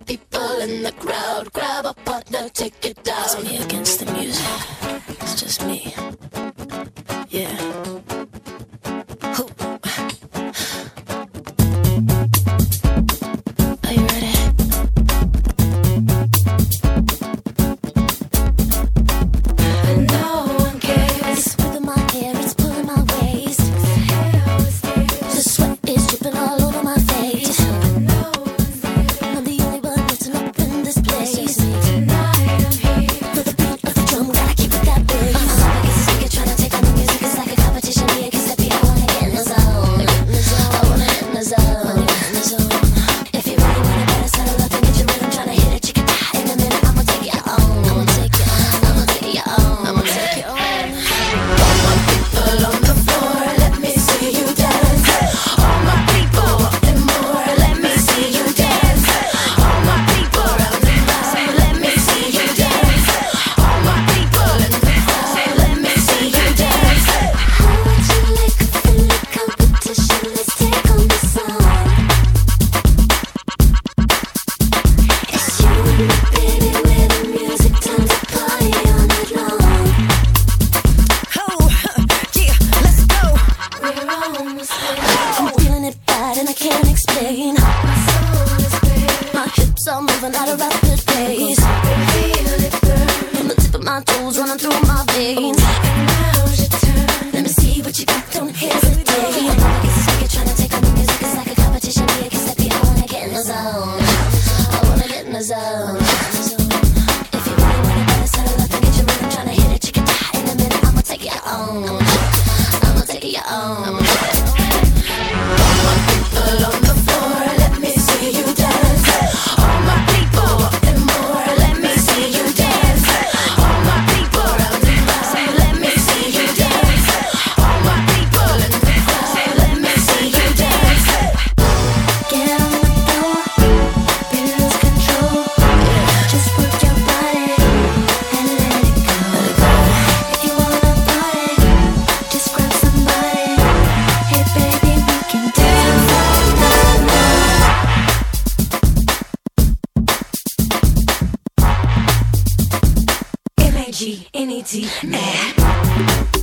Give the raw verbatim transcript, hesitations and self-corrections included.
people in the crowd. Grab a partner, take it down. It's me against the music. It's just me. Yeah. Who? Are you ready? And no one cares. It's pulling my hair, it's pulling my waist. The sweat is dripping all over my face. I'm the only one lifting up in this place. Tonight I'm here for the beat of the drum. Gotta keep it that way. I'm like a speaker trying to take on the music. It's like a competition. Me against the beat. I wanna get in the zone. I wanna get in the zone. If you really want it, better settle up and get your rhythm. Trying to hit it, chicken pie. In a minute, I'ma take it on. I'ma take it on. I'ma take it on. I'ma take it on. All my people on the floor, let me see you dance. All my people wanting more, let me see you dance. All my people round and round, let me see you dance. All my people in the crowd, let me see you dance. How would you like a friendly competition? Let's take on the song. It's you and me, baby, with the music. Time to party all night long. Oh, yeah, let's go. We're almost there. I'm feeling it bad and I can't explain. My soul is bare. My hips are moving at a rapid pace. Feel it burn. From the tip of my toes running through my veins. And now's your turn. Let me see what you got, don't hesitate. I'm like a speaker trying to take on the music. It's like a competition. Me against the beat. I wanna get in the zone. I wanna get in the zone. If you really want it, better settle up and get your rhythm. Trying to hit it, chicken pie. In a minute, I'ma take it on. I'ma take it on. All my people on the floor, let me see you dance. All my people wanting more, let me see you dance. All my people round and round, let me see you dance. All my people in the crowd, let me see you dance. Get on the floor, baby, lose control. Just work your body and let it go. If you wanna party, just grab somebody. Hey baby, we can dance all night long. M A G N E T